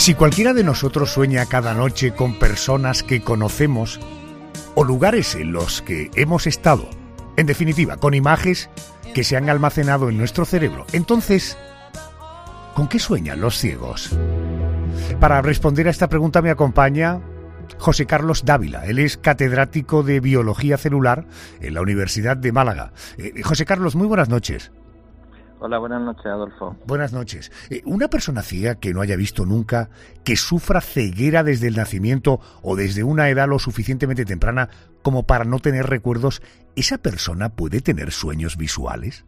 Si cualquiera de nosotros sueña cada noche con personas que conocemos o lugares en los que hemos estado, en definitiva, con imágenes que se han almacenado en nuestro cerebro, entonces, ¿con qué sueñan los ciegos? Para responder a esta pregunta me acompaña José Carlos Dávila. Él es catedrático de Biología Celular en la Universidad de Málaga. José Carlos, muy buenas noches. Hola, buenas noches, Adolfo. Buenas noches. Una persona ciega que no haya visto nunca, que sufra ceguera desde el nacimiento o desde una edad lo suficientemente temprana como para no tener recuerdos, ¿esa persona puede tener sueños visuales?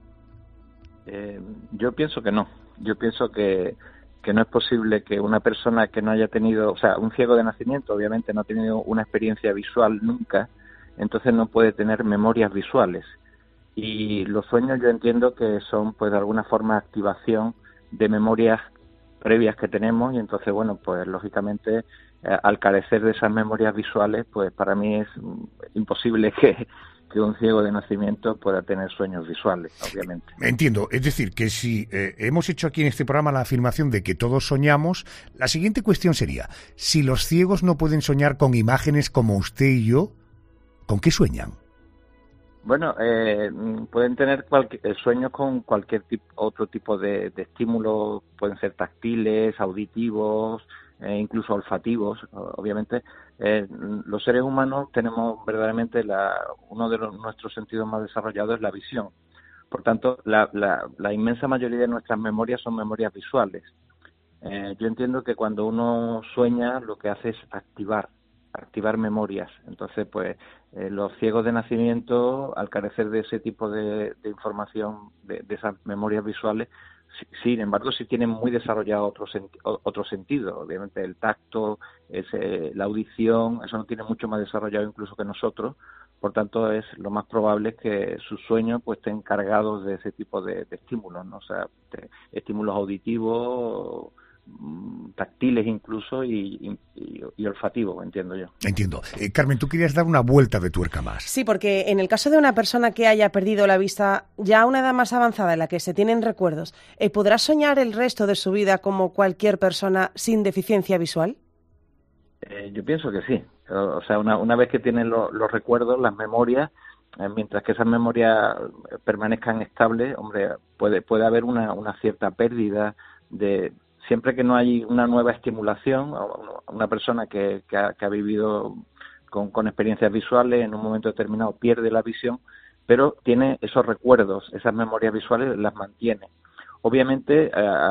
Yo pienso que no. Yo pienso que no es posible que una persona que no haya tenido, o sea, un ciego de nacimiento obviamente no ha tenido una experiencia visual nunca, entonces no puede tener memorias visuales. Y los sueños yo entiendo que son, pues, de alguna forma activación de memorias previas que tenemos y entonces, bueno, pues lógicamente al carecer de esas memorias visuales, pues para mí es imposible que un ciego de nacimiento pueda tener sueños visuales, obviamente. Entiendo, es decir, que si hemos hecho aquí en este programa la afirmación de que todos soñamos, la siguiente cuestión sería, si los ciegos no pueden soñar con imágenes como usted y yo, ¿con qué sueñan? Bueno, pueden tener sueños con cualquier otro tipo de estímulos, pueden ser táctiles, auditivos, incluso olfativos. Obviamente, los seres humanos tenemos verdaderamente uno de nuestros sentidos más desarrollados es la visión. Por tanto, la inmensa mayoría de nuestras memorias son memorias visuales. Yo entiendo que cuando uno sueña, lo que hace es activar memorias. Entonces, pues, los ciegos de nacimiento, al carecer de ese tipo de información, de esas memorias visuales, sin embargo, sí tienen muy desarrollado otro sentido. Obviamente, el tacto, la audición, eso no tiene mucho más desarrollado incluso que nosotros. Por tanto, es lo más probable que sus sueños pues estén cargados de ese tipo de estímulos, ¿no? O sea, estímulos auditivos, táctiles incluso y olfativos, entiendo yo. Entiendo. Carmen, tú querías dar una vuelta de tuerca más. Sí, porque en el caso de una persona que haya perdido la vista ya a una edad más avanzada en la que se tienen recuerdos, ¿podrá soñar el resto de su vida como cualquier persona sin deficiencia visual? Yo pienso que sí. O sea, una vez que tienen los recuerdos, las memorias, mientras que esas memorias permanezcan estables, hombre, puede haber una cierta pérdida de... Siempre que no hay una nueva estimulación, una persona que ha vivido con experiencias visuales, en un momento determinado pierde la visión, pero tiene esos recuerdos, esas memorias visuales las mantiene. Obviamente,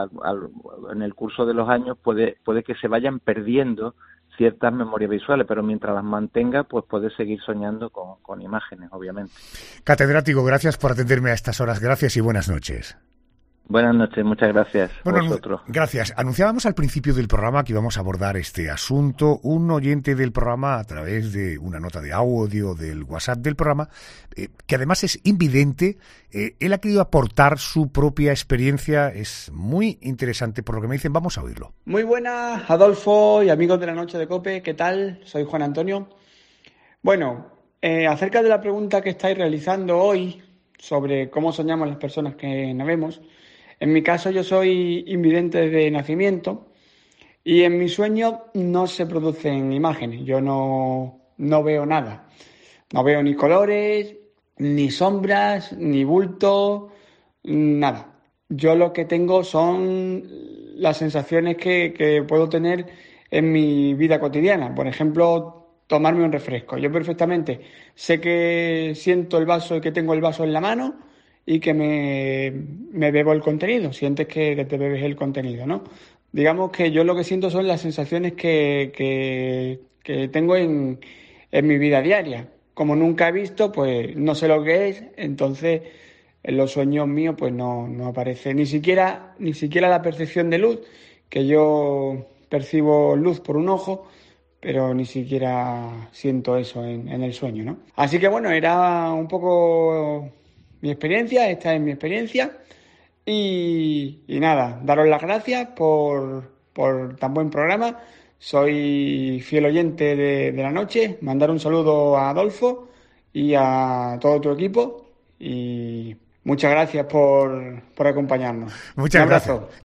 en el curso de los años puede que se vayan perdiendo ciertas memorias visuales, pero mientras las mantenga, pues puede seguir soñando con imágenes, obviamente. Catedrático, gracias por atenderme a estas horas. Gracias y buenas noches. Buenas noches, muchas gracias a vosotros. Gracias. Anunciábamos al principio del programa que íbamos a abordar este asunto. Un oyente del programa, a través de una nota de audio del WhatsApp del programa, que además es invidente, él ha querido aportar su propia experiencia. Es muy interesante por lo que me dicen. Vamos a oírlo. Muy buenas, Adolfo y amigos de la Noche de COPE. ¿Qué tal? Soy Juan Antonio. Bueno, acerca de la pregunta que estáis realizando hoy sobre cómo soñamos las personas que no vemos, en mi caso yo soy invidente de nacimiento y en mis sueños no se producen imágenes, yo no veo nada, no veo ni colores, ni sombras, ni bultos, nada. Yo lo que tengo son las sensaciones que puedo tener en mi vida cotidiana, por ejemplo, tomarme un refresco. Yo perfectamente sé que siento el vaso y que tengo el vaso en la mano y que me bebo el contenido, sientes que te bebes el contenido, ¿no? Digamos que yo lo que siento son las sensaciones que tengo en mi vida diaria. Como nunca he visto, pues no sé lo que es, entonces en los sueños míos pues no aparece ni siquiera la percepción de luz, que yo percibo luz por un ojo, pero ni siquiera siento eso en el sueño, ¿no? Así que bueno, era un poco mi experiencia, esta es mi experiencia y nada, daros las gracias por tan buen programa. Soy fiel oyente de la noche, mandar un saludo a Adolfo y a todo tu equipo y muchas gracias por acompañarnos. Muchas gracias.